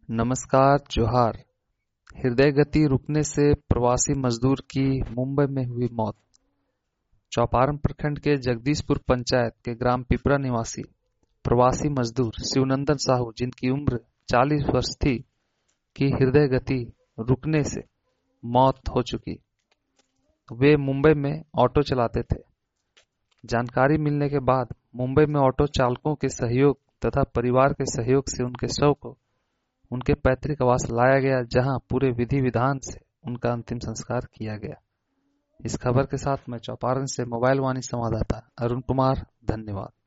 नमस्कार जोहार। हृदय गति रुकने से प्रवासी मजदूर की मुंबई में हुई मौत। चौपारण प्रखंड के जगदीशपुर पंचायत के ग्राम पिपरा निवासी प्रवासी मजदूर शिवनंदन साहू, जिनकी उम्र 40 वर्ष थी, की हृदय गति रुकने से मौत हो चुकी। वे मुंबई में ऑटो चलाते थे। जानकारी मिलने के बाद मुंबई में ऑटो चालकों के सहयोग तथा परिवार के सहयोग से उनके शव को उनके पैतृक आवास लाया गया, जहां पूरे विधि विधान से उनका अंतिम संस्कार किया गया। इस खबर के साथ मैं चौपारण से मोबाइल वाणी संवाददाता अरुण कुमार, धन्यवाद।